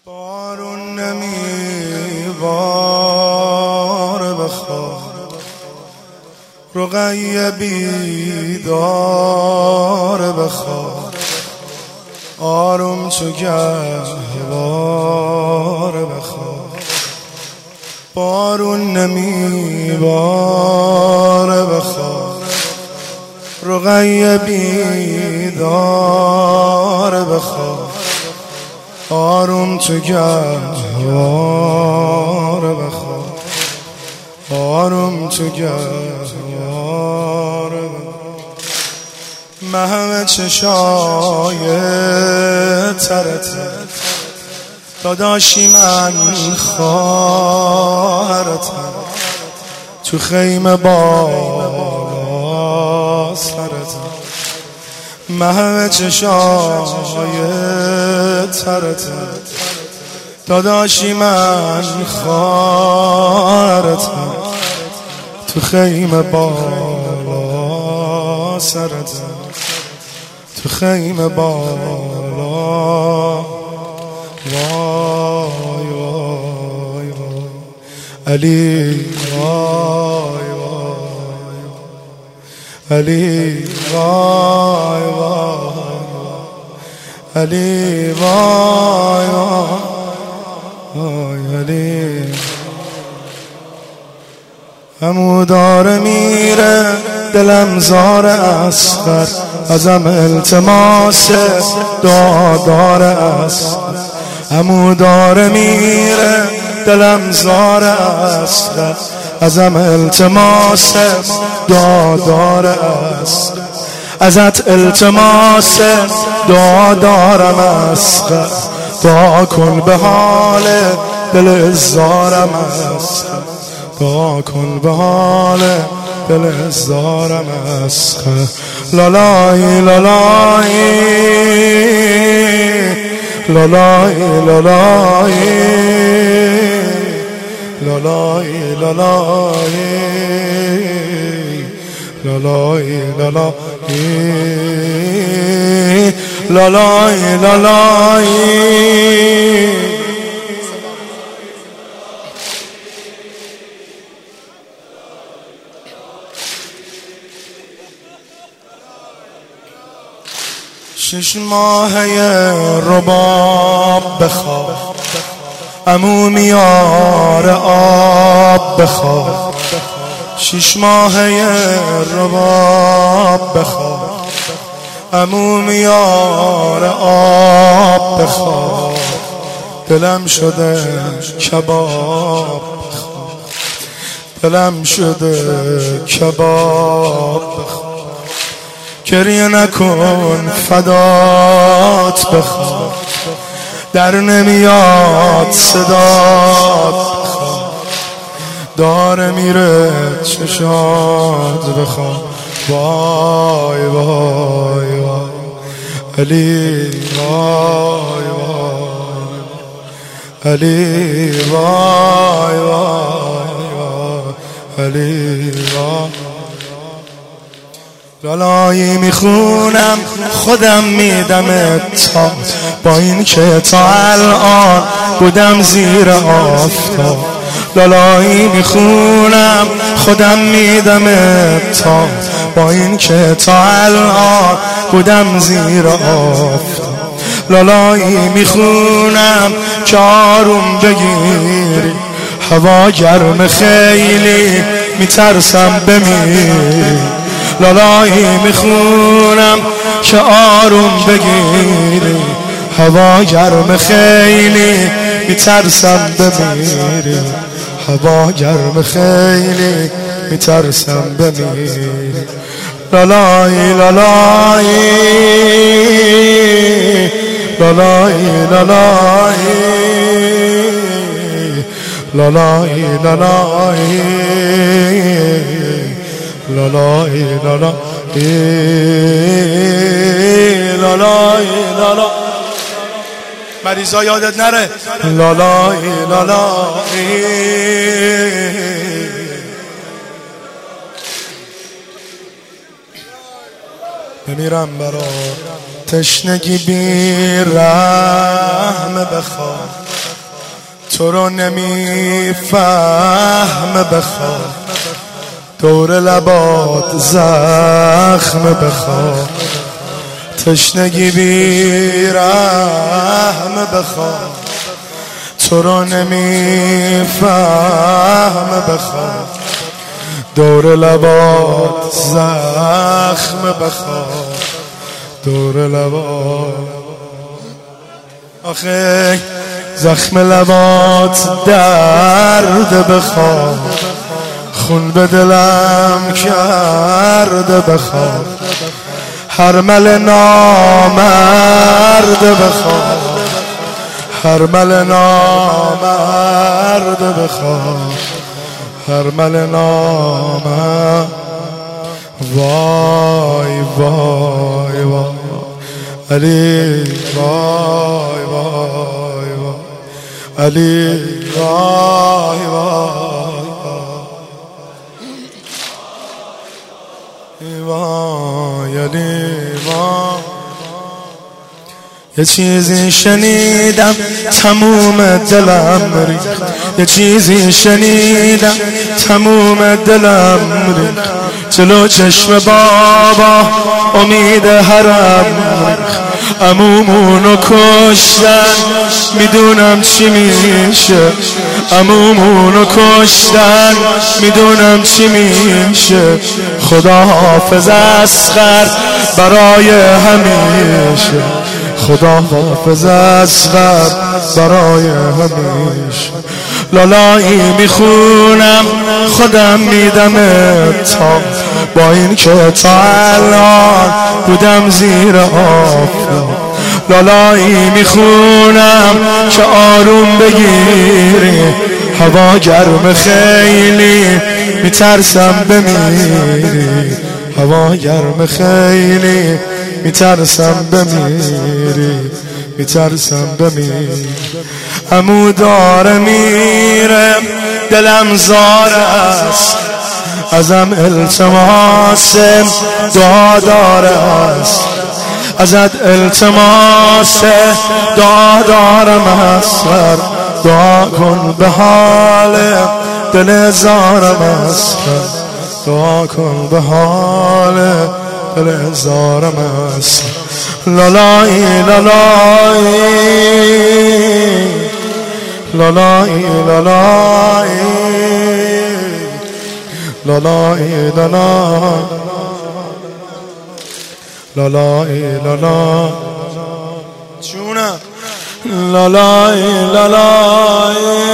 بارون نمیوار بخواه رقیه بیدار بخواه آروم چو گهوار بخواه بارون نمیوار بخواه رقیه بیدار بخواه آروم تو گهوار بخواه آروم تو گهوار محو چشای ترته داداشی من خواهرتم تو خیمه بالا سرتم محو چشای ترته داداشی من خواهرتم تو خیمه بالا سرتم تو خیمه بالا وای وای وای علی وای وای علی وای وای علی وای وای علی همو داره میره دلم زار اصغر ازم التماس دعا داره اصغر همو داره میره دلم زار اصغر ازم التماس دعا داره اصغر ازت التماس دعا دارم اصغر دعا کن به حال دل زارم اصغر دعا کن به حال دل زارم اصغر لالای لالای لالای لالای لالای لالای لالای لالای لالای شش ماهه رباب بخواه عمو میاره آب بخواه شش ماهه رباب بخواه عمو میاره آب بخواه دلم شده کباب بخواه دلم شده کباب بخواه گریه نکن فدات بخواه در نمیاد صدات بخواه داره میره چشات بخواه وای وای وای علی وای وای علی وای وای وای علی وای لالایی میخونم خودم میدم تا با این که تا الان بودم زیر آفتاب لالایی میخونم خودم میدم تا با این که تا الان بودم زیر آفتاب لالایی میخونم که آروم بگیری هوا گرم خیلی میترسم بمیری لالایی میخونم که آروم بگیری هوا گرم خیلی میترسم بمیری هوا گرم خیلی میترسم بمیری لالایی لالایی لالایی لالایی لالایی لالایی لالای لالای لالای لالای مریضا یادت نره لالای لالای بمیرم برا تشنگی بی رحم بخواه تو رو نمیفهم بخواه، دور لبات زخم بخواه، تشنگی بی رحم بخواه. تو رو نمیفهم بخواه، دور لبات زخم بخواه، دور لبات. آخه زخم لبات درد بخواه، خون به دلم کرده بخواه، حرمل نامرد بخواه، حرمل نامرد بخواه، حرمل نامرد. وای وای وای علی، وای وای وای علی، وای وای وای علی وای. یه چیزی شنیدم تموم دلم ریخت، یه چیزی شنیدم تموم دلم ریخت، جلو چشم بابا امید حرم ریخت. عمومونو کشتن میدونم چی میشه، عمومونو کشتن میدونم چی میشه. خدا حافظ اصغر برای همیشه، خدا حافظ اصغر برای همیشه. لالایی میخونم خودم میدم تا، با این که تا الان بودم زیر آفتاب. لالایی میخونم که آروم بگیری، هوا گرم خیلی میترسم بمیری، هوا گرم خیلی میترسم بمیری، میترسم بمیری. عمو داره میره دلم زار است، ازم التماس دعا داره است، ازت التماس دعا دارم است. دعا کن به حال دل زارم است، دعا کن به حال دل زارم است. لالایی لالایی لالایی لالایی لالایی لالایی لالایی جونم لالایی لالایی